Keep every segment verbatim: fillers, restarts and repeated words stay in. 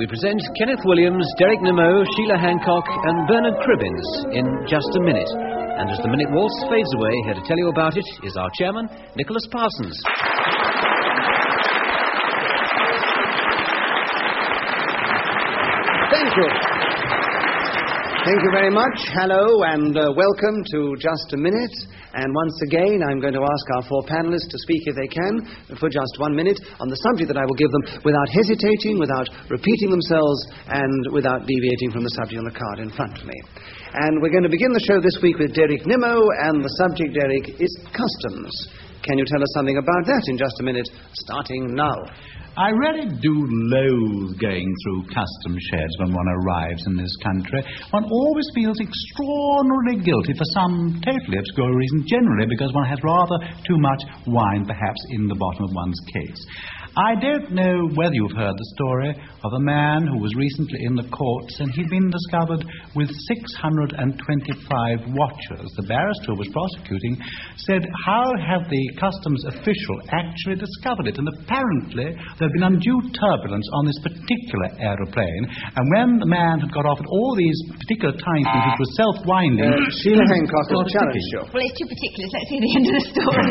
present Kenneth Williams, Derek Nimmo, Sheila Hancock and Bernard Cribbins in Just a Minute. And as the minute waltz fades away, here to tell you about it is our chairman, Nicholas Parsons. Thank you. Thank you very much. Hello and uh, welcome to Just a Minute. And once again, I'm going to ask our four panelists to speak, if they can, for just one minute on the subject that I will give them without hesitating, without repeating themselves, and without deviating from the subject on the card in front of me. And we're going to begin the show this week with Derek Nimmo, and the subject, Derek, is customs. Can you tell us something about that in just a minute, starting now? I really do loathe going through customs sheds when one arrives in this country. One always feels extraordinarily guilty for some totally obscure reason, generally because one has rather too much wine, perhaps, in the bottom of one's case. I don't know whether you've heard the story of a man who was recently in the courts and he'd been discovered with six hundred twenty-five watches. The barrister who was prosecuting said, how have the customs official actually discovered it? And apparently there had been undue turbulence on this particular aeroplane, and when the man had got off at all these particular timepieces which were self-winding... Uh, Sheila Hancock has challenged you. Well, it's too particulars. Let's hear the end of the story.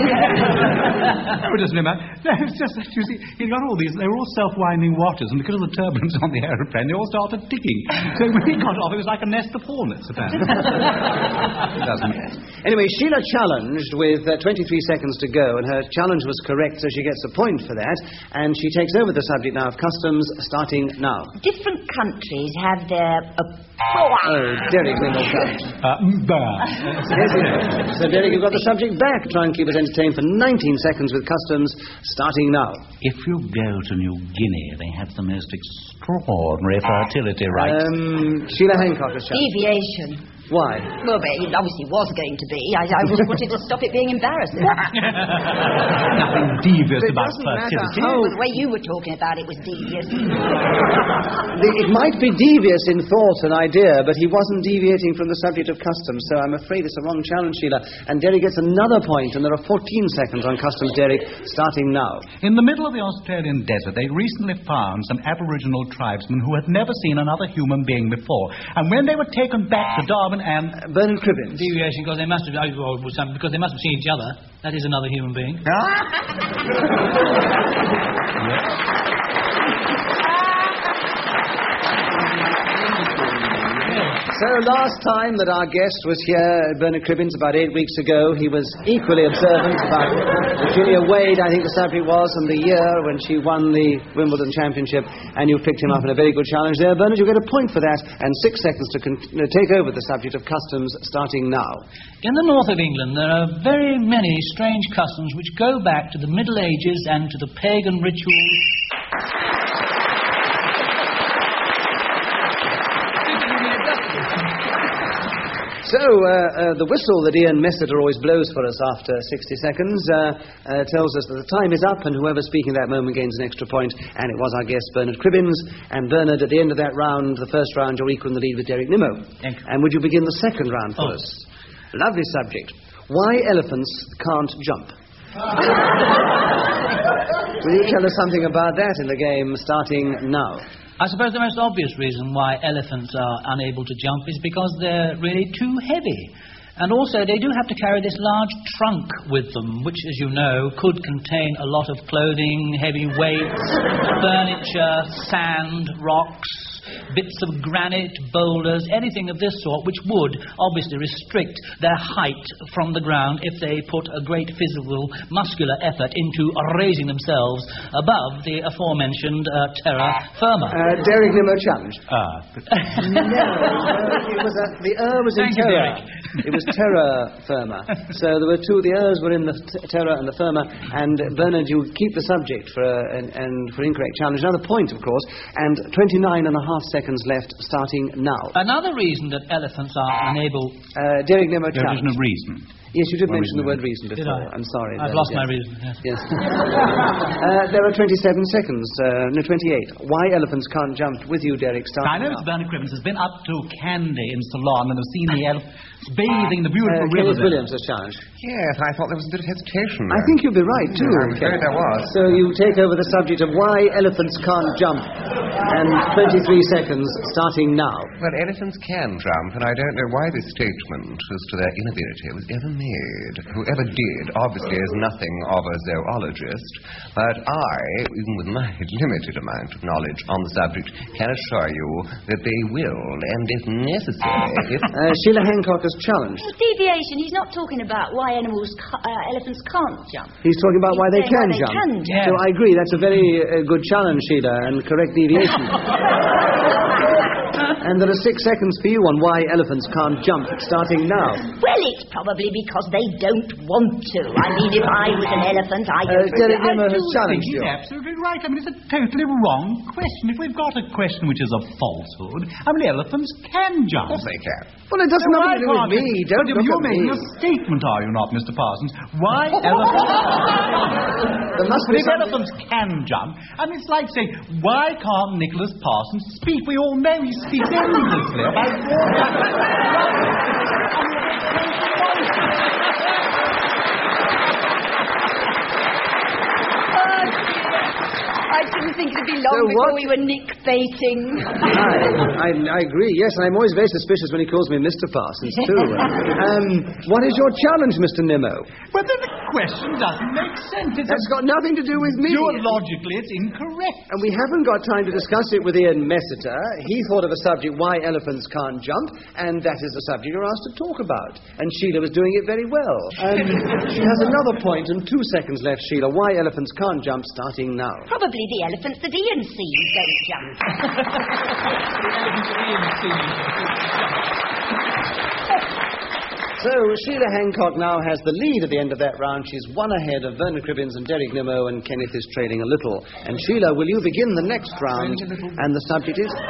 Oh, it doesn't matter. No, it's just that, you see, he got all these, they were all self-winding watches, and because of the turbulence on the aeroplane, they all started ticking. So when he got off, it was like a nest of hornets, apparently. It doesn't matter. Anyway, Sheila challenged with uh, twenty-three seconds to go, and her challenge was correct, so she gets a point for that. And she takes over the subject now of customs, starting now. Different countries have their... Uh, oh, Derek, we will come. Uh, bah. Yes, yes. So, Derek, you've got the subject back. Try and keep us entertained for nineteen seconds with customs, starting now. If you go to New Guinea, they have the most extraordinary fertility rites. Um, Sheila Hancock has challenged. Deviation. Why? Well, but it obviously was going to be. I, I just wanted to stop it being embarrassing. Nothing devious It about doesn't matter fertility. how- Well, the way you were talking about it was devious. The, it might be devious in thought and idea, but he wasn't deviating from the subject of customs, so I'm afraid it's a wrong challenge, Sheila. And Derek gets another point, and there are fourteen seconds on customs, Derek, starting now. In the middle of the Australian desert, they recently found some Aboriginal tribesmen who had never seen another human being before. And when they were taken back to Darwin and... Uh, Bernard Cribbins. Deviation because they must have oh, well, some- because they must have seen each other. That is another human being. So last time that our guest was here, Bernard Cribbins, about eight weeks ago, he was equally observant about Virginia Wade, I think the subject was, and the year when she won the Wimbledon Championship, and you picked him up in a very good challenge there. Bernard, you get a point for that, and six seconds to con- uh, take over the subject of customs, starting now. In the north of England, there are very many strange customs which go back to the Middle Ages and to the pagan rituals. So, uh, uh, the whistle that Ian Messiter always blows for us after sixty seconds uh, uh, tells us that the time is up, and whoever's speaking at that moment gains an extra point, and it was our guest, Bernard Cribbins. And Bernard, at the end of that round, the first round, you're equal in the lead with Derek Nimmo. Thank you. And would you begin the second round for Oh. us? Lovely subject. Why elephants can't jump. Will you tell us something about that in the game, starting now? I suppose the most obvious reason why elephants are unable to jump is because they're really too heavy. And also, they do have to carry this large trunk with them, which, as you know, could contain a lot of clothing, heavy weights, furniture, sand, rocks, bits of granite, boulders, anything of this sort, which would obviously restrict their height from the ground if they put a great physical, muscular effort into raising themselves above the aforementioned uh, terra firma. Uh, Derek Nimmo challenge. Ah, No, no, it was a, the er was in Thank you, terra. Derek. It was terra firma. So there were two, the ers were in the t- terra and the firma, and Bernard, you keep the subject for a, and, and for incorrect challenge. Another point, of course, and twenty-nine and a half seconds left, starting now. Another reason that elephants are unable... Uh, Derek Nimmo there challenge. is no reason. Yes, you did One mention reason. the word reason Did before. I? I'm sorry. I've Bernard, lost yes. my reason, yes. Yes. uh, there are twenty-seven seconds. Uh, no, twenty-eight. Why elephants can't jump with you, Derek? Starting I know now. Mister Bernard Cribbins has been up to Candy in Ceylon and have seen the elephants bathing the beautiful Uh, river Kenneth there. Williams has challenged. Yes, I thought there was a bit of hesitation. I think you'd be right, too. I'm afraid Kenneth. there was. So you take over the subject of why elephants can't jump. And twenty-three seconds, starting now. Well, elephants can jump, and I don't know why this statement as to their inability was ever made. Whoever did, obviously, is nothing of a zoologist, but I, even with my limited amount of knowledge on the subject, can assure you that they will, and if necessary... If... Uh, Sheila Hancock has challenged. Deviation, he's not talking about why animals, ca- uh, elephants can't jump. He's talking about He's why they saying can why they jump. can jump. So I agree, that's a very uh, good challenge, Sheila, and correct deviation. And there are six seconds for you on why elephants can't jump, starting now. Well, it's probably because they don't want to. I mean, if I was an elephant, I Uh, don't... Derek I Nimmo has do- challenged He's you. absolutely right. I mean, it's a totally wrong question. If we've got a question which is a falsehood, I mean, elephants can jump. Of course they can. Well, it doesn't Now, have why to do with can't me. it- Don't but look you're at me. making a statement, are you not, Mister Parsons? Why elephants... There must But be if something... elephants can jump, I mean, it's like saying, why can't Nicholas Parsons speak? We all know he speaks endlessly about I didn't think it'd be long So before what? we were nick-baiting. I, I, I agree, yes, and I'm always very suspicious when he calls me Mister Parsons, too. um, what is your challenge, Mister Nimmo? Well, then the question doesn't make sense. It's That's got nothing to do with me. Zoologically, it's incorrect. And we haven't got time to discuss it with Ian Messiter. He thought of a subject, why elephants can't jump, and that is the subject you're asked to talk about. And Sheila was doing it very well. Um, she has another point and two seconds left, Sheila. Why elephants can't jump, starting now. Probably the elephants that Ian sees don't jump. So Sheila Hancock now has the lead at the end of that round. She's one ahead of Vernon Cribbins and Derek Nimmo, and Kenneth is trailing a little. And Sheila, will you begin the next round? And the subject is?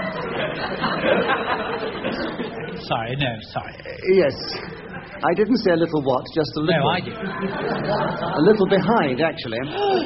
Sorry, no, sorry. Uh, yes. I didn't say a little what, just a little. No, I did. A little behind, actually.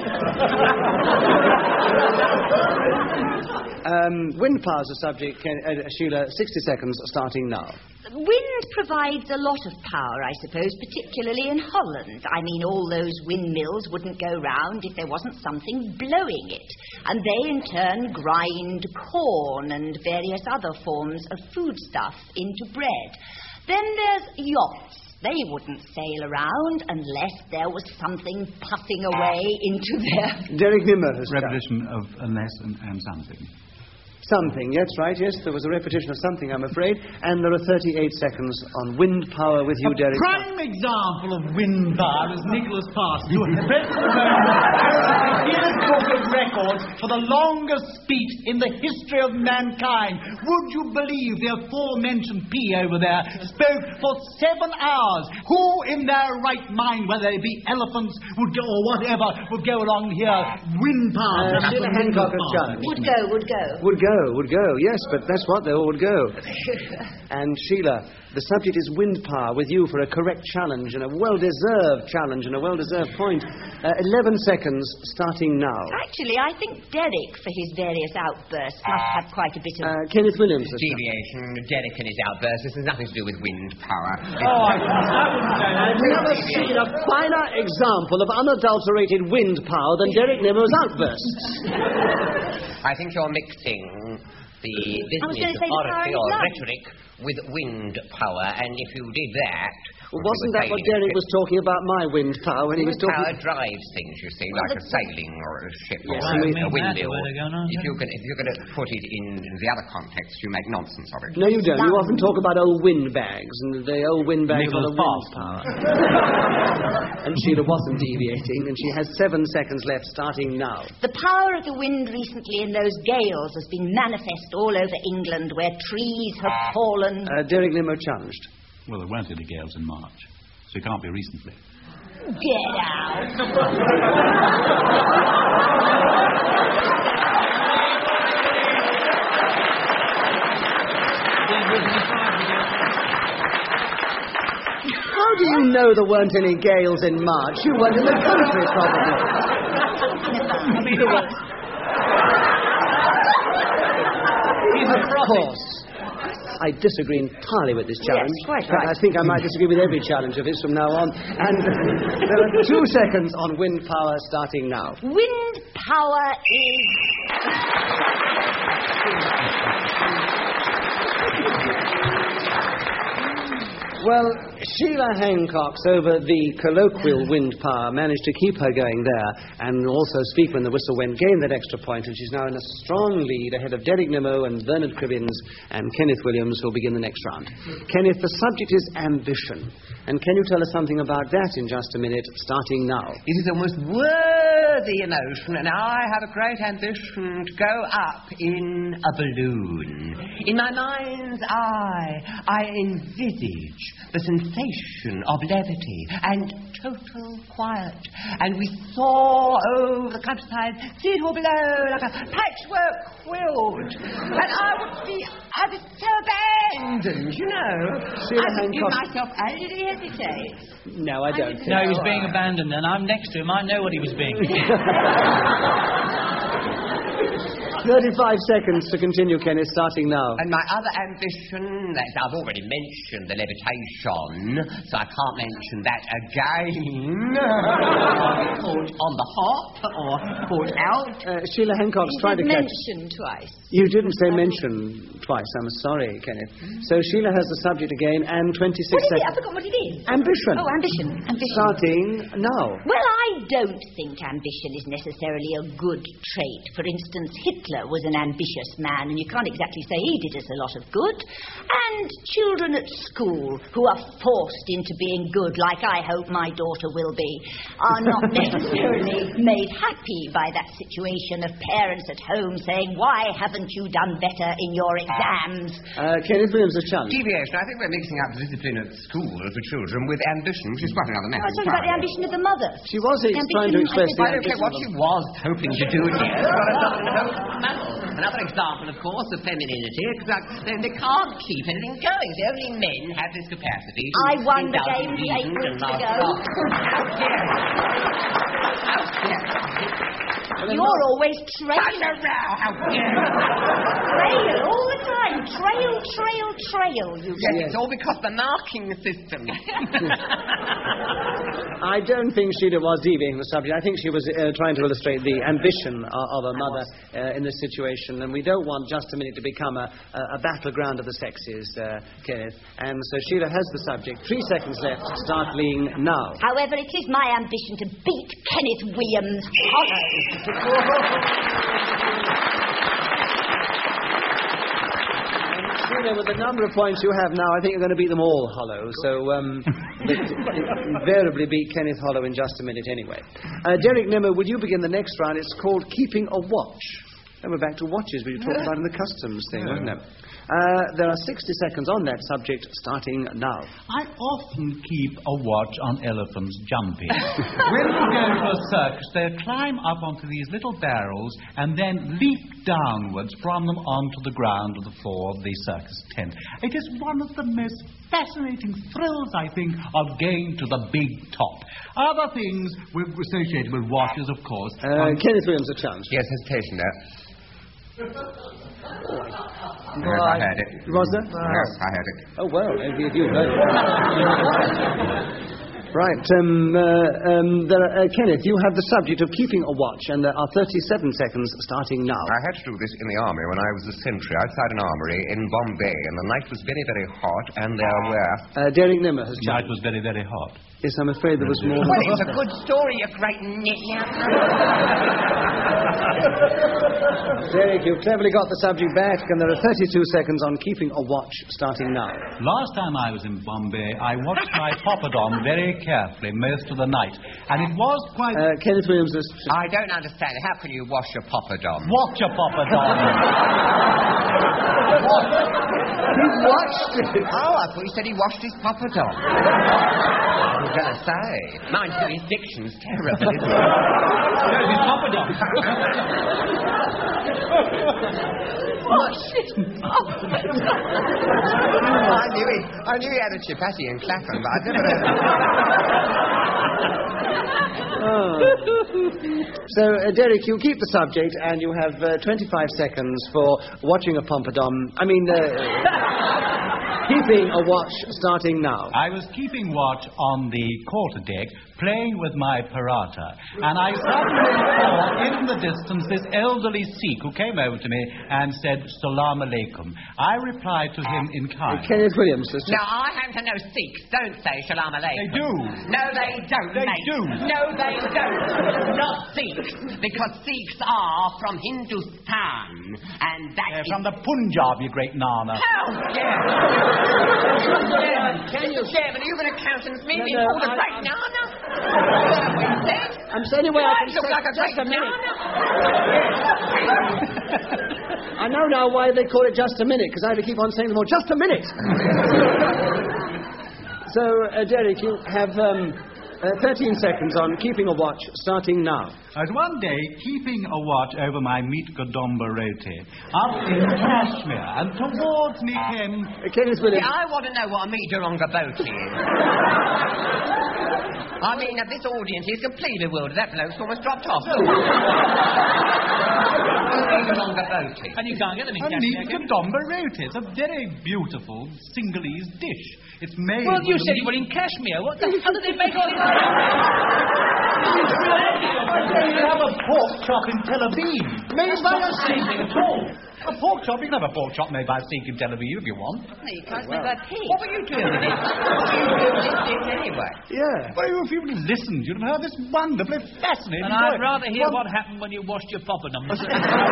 um, wind power's the subject, Ken, uh, Sheila. sixty seconds, starting now. Wind provides a lot of power, I suppose, particularly in Holland. I mean, all those windmills wouldn't go round if there wasn't something blowing it. And they, in turn, grind corn and various other forms of foodstuff into bread. Then there's yachts. They wouldn't sail around unless there was something puffing away into their... Derek Nimmo has Repetition of unless and, and something. Something, yes, right, yes. There was a repetition of something, I'm afraid. And there are thirty-eight seconds on wind power with you, A Derek. prime example of wind power is Nicholas Parsons, who at the present moment holds the Guinness Book of Records for the longest speech in the history of mankind. Would you believe the aforementioned P over there spoke for seven hours? Who in their right mind, whether they be elephants would go or whatever, would go along here? Wind power. Uh, Sheila Hancock has challenged. Would go, would go. Would go, would go, yes, but that's what, they all would go. And Sheila, the subject is wind power with you for a correct challenge and a well-deserved challenge and a well-deserved point. Uh, eleven seconds, starting now. Actually, I think Derek, for his various outbursts, must have quite a bit of... Uh, Kenneth Williams. has Deviation, Derek and his outburst. This has nothing to do with wind power. Oh, I've never seen a finer example of unadulterated wind power than Derek Nimmo's outbursts. I think you're mixing the gonna business say of the power oratory is or love. rhetoric with wind power, and if you did that... Well, well, wasn't that what sailing Derek ship- was talking about, my wind power, when he was Wind power talking... drives things, you see, like a sailing or a ship Yes, or I a, mean- a windmill. That's where they're going on, If yeah. you can, if you're going to put it in the other context, you make nonsense of it. No, you don't. You often talk about old windbags, and the old windbags are the wind power. And Sheila wasn't deviating, and she has seven seconds left, starting now. The power of the wind recently in those gales has been manifest all over England, where trees have fallen. Uh, Derek Nimmo challenged. Well, there weren't any gales in March, so it can't be recently. Get out. How do you know there weren't any gales in March? You weren't in the country, probably. Of course. I disagree entirely with this challenge. Yes, quite In fact, right. I think I might disagree with every challenge of his from now on. And there are two seconds on wind power starting now. Wind power is... Well, Sheila Hancock's over the colloquial wind power managed to keep her going there and also speak when the whistle went, gained that extra point, and she's now in a strong lead ahead of Derek Nimmo and Bernard Cribbins and Kenneth Williams, who'll begin the next round. Kenneth, the subject is ambition. And can you tell us something about that in just a minute, starting now? It is a most worthy emotion, and I have a great ambition to go up in a balloon. In my mind's eye, I envisage the sensation of levity and total quiet, and we soar over the countryside, see it all below like a patchwork quilt, and I would be as if so abandoned, you know. Sheila I would give Hancock. myself a little hesitate. No, I don't think No, he was so. being abandoned, and I'm next to him. I know what he was being. thirty-five seconds to continue, Kenneth, starting now. And my other ambition, that I've already mentioned the levitation, so I can't mention that again. Caught on the hop or caught out. Uh, Sheila Hancock's trying to catch... mentioned twice. You didn't say mention twice. I'm sorry, Kenneth. So Sheila has the subject again, and twenty-six What is it? I seconds. forgot what it is. Ambition. Oh, ambition. Ambition. Starting now. Well, I don't think ambition is necessarily a good trait. For instance, Hitler was an ambitious man, and you can't exactly say he did us a lot of good. And children at school who are forced into being good, like I hope my daughter will be, are not necessarily made happy by that situation of parents at home saying, why haven't you done better in your exams? Uh, Kenneth Williams, a challenge. Deviation. I think we're mixing up discipline at school for children with ambition, which is quite another I matter. was talking about the ambition of the mother. She was ex- Ambition, trying to I express think- the I don't care ambition what of she them. was hoping to do here. Another example, of course, of femininity, because like, they, they can't keep anything going. The only men have this capacity. to I won the indulge game in eight reason weeks and last ago. off. How dare you? How dare you? You're always Such trailing. a row! How dare you? Trail all the time. Trail, trail, trail. You Yes, it's all because of the marking system. I don't think Sheila was deviating the subject. I think she was uh, trying to illustrate the ambition of, of a mother uh, in this situation, and we don't want Just a Minute to become a, a, a battleground of the sexes, uh, Kenneth. And so Sheila has the subject. Three seconds left, starting now. However, it is my ambition to beat Kenneth Williams hollow. Sheila, with the number of points you have now, I think you're going to beat them all hollow. So, um, but invariably beat Kenneth Hollow in Just a Minute anyway. Uh, Derek Nimmo, would you begin the next round? It's called Keeping a Watch. Then we're back to watches, we talked about in the customs thing, wasn't it? Uh, there are sixty seconds on that subject, starting now. I often keep a watch on elephants jumping. When we go to a circus, they climb up onto these little barrels and then leap downwards from them onto the ground of the floor of the circus tent. It is one of the most fascinating thrills, I think, of going to the big top. Other things we're associated with watches, of course. Uh, um, Kenneth Williams, a chance. Yes, hesitation there. Yes, Well, I heard it. Was there? Yes, I heard it. Oh, well, if you, if you heard it. Right, um, uh, um, there are, uh, Kenneth, you have the subject of keeping a watch, and there are thirty-seven seconds starting now. I had to do this in the army when I was a sentry outside an armory in Bombay, and the night was very, very hot, and there were... Uh, Derek Nimmo has the night challenged. was very, very hot. Yes, I'm afraid there was more Well, than... it's a good story, you great nit-nap. Derek, you've cleverly got the subject back, and there are thirty-two seconds on keeping a watch, starting now. Last time I was in Bombay, I watched my poppadom very carefully most of the night, and it was quite... Uh, Kenneth Williams has... I don't understand. How can you wash your poppadom? Watch a poppadom. He watched it! Oh, I thought he said he washed his poppadom. I was going to say. Mind you, his diction's terrible, isn't it? No, his poppadom. Wash it. I knew he, I knew he had a chipatty in Clapham, but I'd never heard Oh. So, uh, Derek, you keep the subject, and you have uh, twenty-five seconds for watching a pompadom. I mean, uh, keeping a watch starting now. I was keeping watch on the quarterdeck, playing with my parata, and I suddenly saw in the distance this elderly Sikh who came over to me and said, Salam alaikum. I replied to him in kind. Uh, Kenneth Williams, sister. Now, I happen to know Sikhs don't say Shalom Alaikum. They do. No, they don't, They mate. do. No, they don't. Not Sikhs, because Sikhs are from Hindustan, and that They're is... from the Punjab, you great nana. How dare you? Can you... Chairman, are you going to countenance me No, being no, called a I- great I'm- nana? I'm saying anyway, I can look say like a just great a minute. nana. I know now why they call it just a minute, because I have to keep on saying them all, just a minute. So, uh, Derek, you have um, uh, thirteen seconds on keeping a watch starting now. I was one day keeping a watch over my meat Godomba roti up in Kashmir, and towards me came... Uh, Kenneth Williams. Yeah, I want to know what a meat Duranga boat is. I mean, uh, this audience is completely bewildered. That bloke's almost dropped off. Duranga boat is. And you can't get them in A meat Kashmir. Godomba roti. It's a very beautiful Sinhalese dish. It's made... Well, you with said a you were in Kashmir. What the hell did they make all this? You have a pork chop in Tel Aviv. Made by a Sikh at all. A pork chop? You can have a pork chop made by a Sikh in Tel Aviv if you want. No, you can't make that pig. What were you doing with it? What were you doing with this anyway? Yeah. Well, if you would have listened, you'd have heard this wonderfully fascinating And I'd story. rather hear Well, what happened when you washed your poppadoms.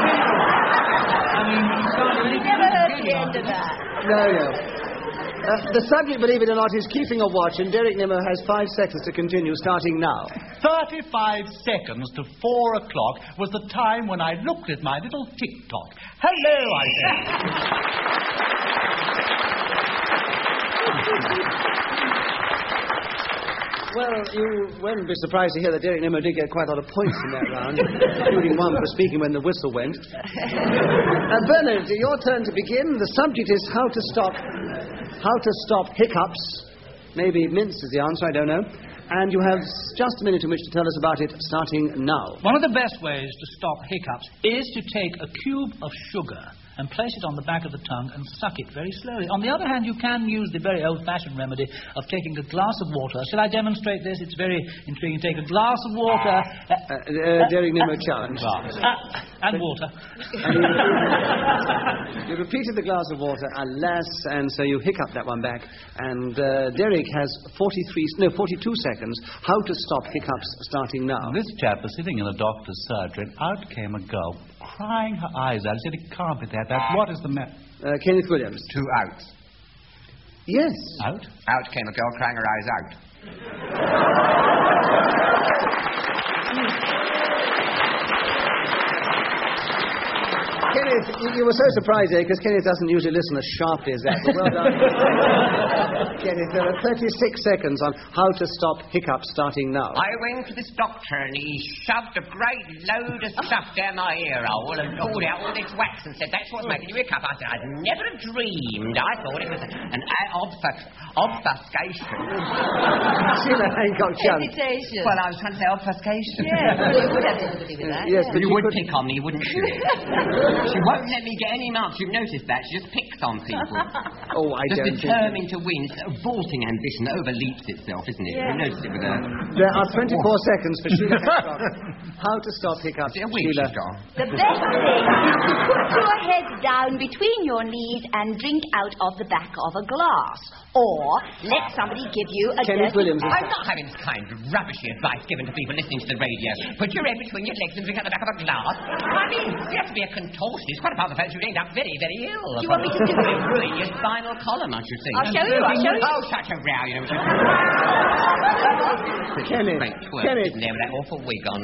I mean, you can't do anything. Never heard the end of that. No, no. Uh, the subject, believe it or not, is keeping a watch, and Derek Nimmo has five seconds to continue, starting now. Thirty-five seconds to four o'clock was the time when I looked at my little tick-tock. Hello, I said. Well, you won't be surprised to hear that Derek Nimmo did get quite a lot of points in that round, including one for speaking when the whistle went. Uh, Bernard, your turn to begin. The subject is how to stop, how to stop hiccups. Maybe mince is the answer, I don't know. And you have just a minute in which to tell us about it, starting now. One of the best ways to stop hiccups is to take a cube of sugar and place it on the back of the tongue and suck it very slowly. On the other hand, you can use the very old-fashioned remedy of taking a glass of water. Shall I demonstrate this? It's very intriguing. Take a glass of water... Uh, Uh, uh, Derek Nimmo challenge. uh, and water. And you, you repeated the glass of water, alas, and so you hiccup that one back. And uh, Derek has forty-three, no, forty-two seconds. How to stop hiccups starting now. This chap was sitting in the doctor's surgery, and out came a girl, crying her eyes out. He said, it can't be that. That what is the matter? Uh, Kenneth Williams. Two outs. Yes. Out? Out came a girl crying her eyes out. Kenneth, you, you were so surprised there because Kenneth doesn't usually listen as sharply as that. But well done. Kenneth, there are thirty-six seconds on how to stop hiccups starting now. I went to this doctor and he shoved a great load of stuff down my ear hole and pulled out all this wax and said, that's what's making you hiccup. I said, I'd never have dreamed. I thought it was an uh, obfus- obfuscation. Sheila Hancock Chung. Hesitation. Well, I was trying to say obfuscation. Yeah, well, you would have sympathy with that. Yes, yeah. but You you would could- pick on me, wouldn't you? She won't let me get any marks. You've noticed that. She just picks on people. Oh, I Just don't think... determined to win. It's a vaulting ambition that overleaps itself, isn't it? Yeah. You noticed it with her. There are twenty-four seconds for Sheila Hancock. How to stop hiccups, Is it a wig Sheila. she's got? The best thing is to put your head down between your knees and drink out of the back of a glass. Or let somebody give you a Kenneth dirty... Williams. I'm not having this kind of rubbishy advice given to people listening to the radio. Put your head between your legs and drink out the back of a glass. I mean, you have to be a contortionist. Quite apart from the fact you'd end up very, very ill. Do you want me to do it? Ruin your spinal column, I should think. I'll show you, I'll show you. Oh, such a row, you know. Kenneth, Great twerp, Kenneth. isn't there, with that awful wig on.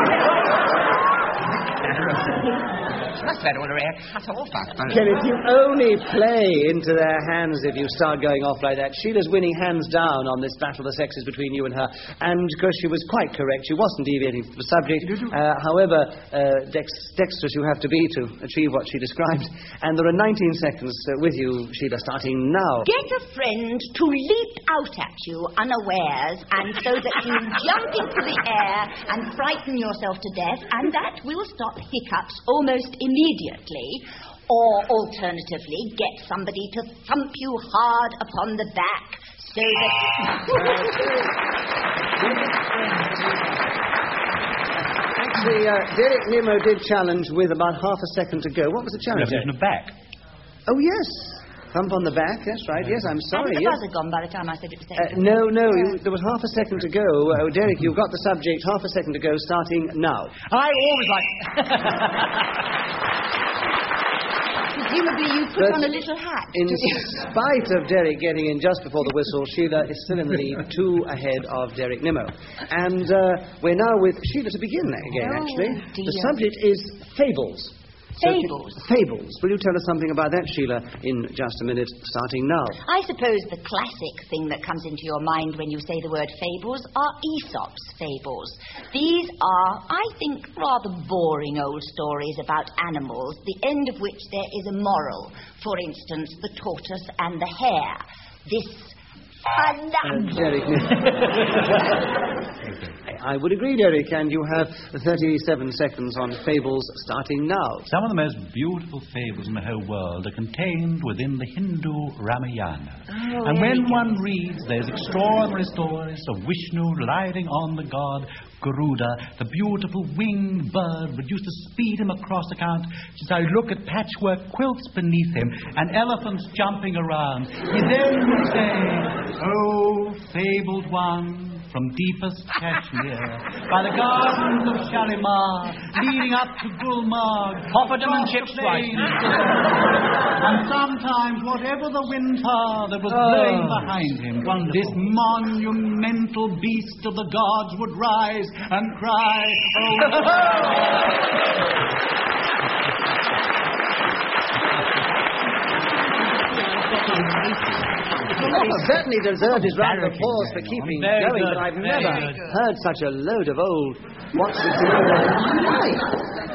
She must have had all her hair cut off, I suppose. Kenneth, you only play into their hands if you start going off like that. Sheila's winning hands down on this battle of the sexes between you and her. And because she was quite correct, she wasn't deviating from the subject. Uh, however, uh, dex- dexterous you have to be to achieve what she described. And there are nineteen seconds uh, with you, Sheila, starting now. Get a friend to leap out at you unawares, and so that you jump into the air and frighten yourself to death, and that will stop hiccups almost immediately. Or, alternatively, get somebody to thump you hard upon the back so that... Actually, uh, Derek Nemo did challenge with about half a second to go. What was the challenge? Revolution of back. Oh, yes. Thump on the back, that's right. Yes, I'm sorry. And the yes. buzzer gone by the time I said it was Uh, no, no, you, there was half a second to go. Uh, Derek, you've got the subject. Half a second to go, starting now. I always like... Presumably you put But on a little hat. In spite of Derek getting in just before the whistle, Sheila is still in the lead, two ahead of Derek Nimmo. And uh, we're now with Sheila to begin again, Oh, actually. dear. The subject is fables. So, Fables? fables. Will you tell us something about that, Sheila, in just a minute, starting now? I suppose the classic thing that comes into your mind when you say the word fables are Aesop's fables. These are, I think, rather boring old stories about animals, the end of which there is a moral. For instance, the tortoise and the hare. This... Uh, Derek, I would agree, Derek, and you have thirty-seven seconds on fables starting now. Some of the most beautiful fables in the whole world are contained within the Hindu Ramayana. Oh, and when very one reads those extraordinary stories of Vishnu riding on the god Garuda, the beautiful winged bird would used to speed him across the country. So I look at patchwork quilts beneath him and elephants jumping around. He then would say, "Oh, fabled one, from deepest Kashmir, by the gardens of Shalimar, leading up to Gulmarg, Poppadom and across the chips right. plains." And sometimes, whatever the winds are that was blowing behind him, Wonderful. this monumental beast of the gods would rise and cry, Well, certainly deserved his round of applause for keeping Very going, good, but I've very never good. heard such a load of old what's it in my life.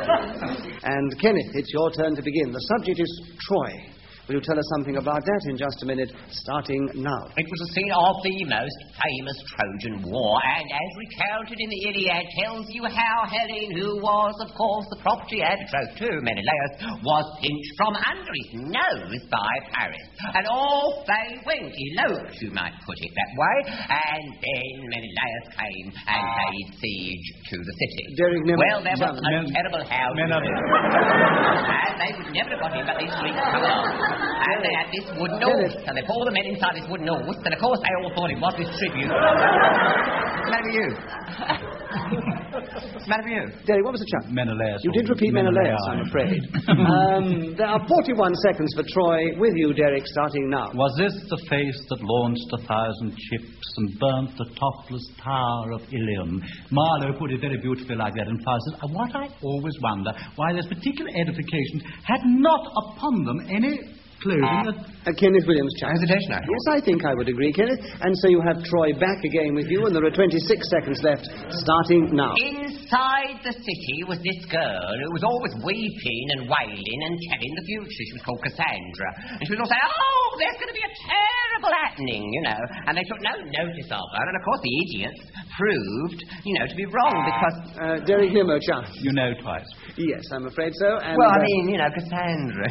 And Kenneth, it's your turn to begin. The subject is Troy. Will you tell us something about that in just a minute, starting now? It was a scene of the most famous Trojan War, and as recounted in the Iliad, tells you how Helen, who was, of course, the property and betrothed to Menelaus, was pinched from under his nose by Paris. And off they went, eloped, you might put it that way, and then Menelaus came and laid siege to the city. Derek Nimmo. Well, there was a Men- terrible house. Men of- And they would never have got in, but these streets come along. And they had this wooden horse, and they put all the men inside this wooden horse, and of course they all thought it was this tribute. What's the matter with you? What's the matter with you? Derek, what was the chap? Menelaus. You did repeat Menelaus, I'm afraid. um, there are forty-one seconds for Troy. With you, Derek, starting now. Was this the face that launched a thousand ships and burnt the topless tower of Ilium? Marlowe put it very beautifully like that in Faustus. And what I always wonder, why those particular edifications had not upon them any clothing that... Uh, Kenneth Williams, chap. Hesitation, I Yes, I think I would agree, Kenneth. And so you have Troy back again with you, and there are twenty-six seconds left, starting now. Inside the city was this girl who was always weeping and wailing and telling the future. She was called Cassandra. And she was all saying, "Oh, there's going to be a terrible happening," you know. And they took no notice of her. And, of course, the idiots proved, you know, to be wrong because... Uh, Derek Nimmo, chap. You know twice. Yes, I'm afraid so. And, Well, I uh, mean, you know, Cassandra.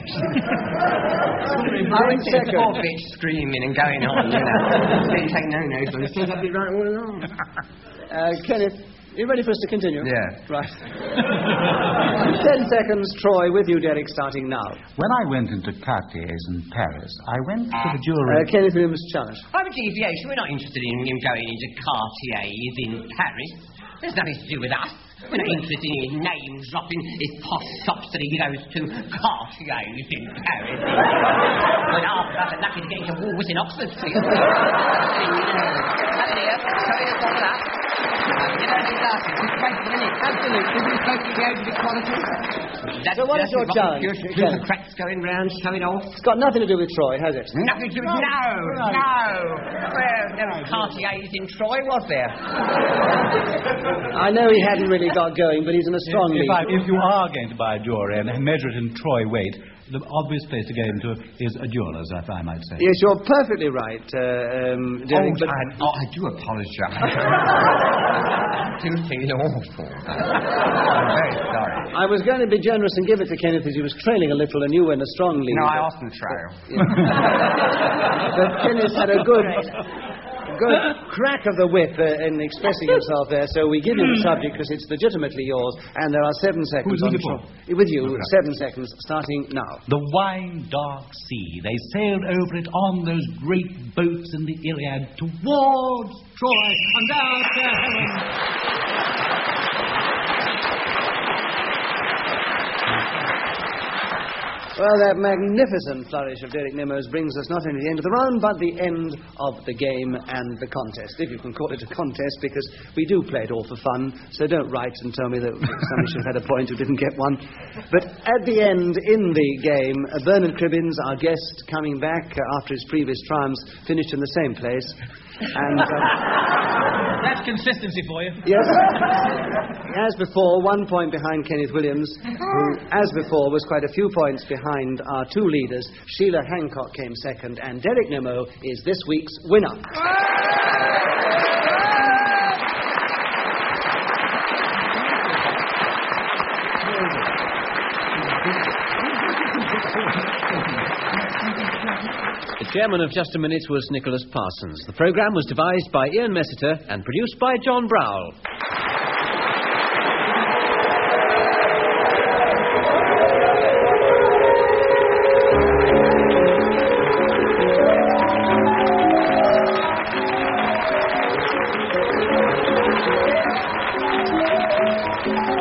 one I was just second. a poor bitch screaming and going on, you know. Didn't take no notice, but it turns out to be right all along. Uh, Kenneth, are you ready for us to continue? Yeah. Right. Ten seconds, Troy, with you, Derek, starting now. When I went into Cartier's in Paris, I went to the jewelry... Uh, Kenneth Williams, challenge. I'm a deviation. We're not interested in, in going into Cartier's in Paris. There's nothing to do with us. We're not interested in name dropping his posh shops that he goes to. Cartier's in Paris. But after us, I'm lucky to get into Woolworths in Oxford Street. Hello, dear. Sorry to bother that. I've never had any glasses. It's wasteful, isn't it? Absolutely. Isn't it supposed to be able to quality? That's So what is just your rotten challenge? future. There's cracks going round, showing off. It's got nothing to do with Troy, has it? Nothing to do with... No, no. Well, there was Cartier's in Troy, was there? I know he hadn't really got going, but he's in a strong if, lead. I, if you are going to buy jewelry and measure it in Troy weight, the obvious place to go into is a jeweller's, if I might say. Yes, you're perfectly right, uh, um, Derek. Oh, but I, oh, I do apologise. do feel awful. I'm very sorry. I was going to be generous and give it to Kenneth as he was trailing a little and you were in a strong lead. No, I often trail. But Kenneth had a good... good crack of the whip uh, in expressing himself there, so we give him the subject because it's legitimately yours, and there are seven seconds Who's on it for? With you, seven seconds, starting now. The wide, dark sea. They sailed over it on those great boats in the Iliad towards Troy and out to heaven. Well, that magnificent flourish of Derek Nimmo's brings us not only the end of the round, but the end of the game and the contest, if you can call it a contest, because we do play it all for fun, so don't write and tell me that somebody should have had a point who didn't get one. But at the end, in the game, uh, Bernard Cribbins, our guest, coming back uh, after his previous triumphs, finished in the same place. And... Um, That's consistency for you. Yes. As before, one point behind Kenneth Williams, who, as before, was quite a few points behind our two leaders. Sheila Hancock came second, and Derek Nimmo is this week's winner. The chairman of Just a Minute was Nicholas Parsons. The programme was devised by Ian Messiter and produced by John Browell. Thank you.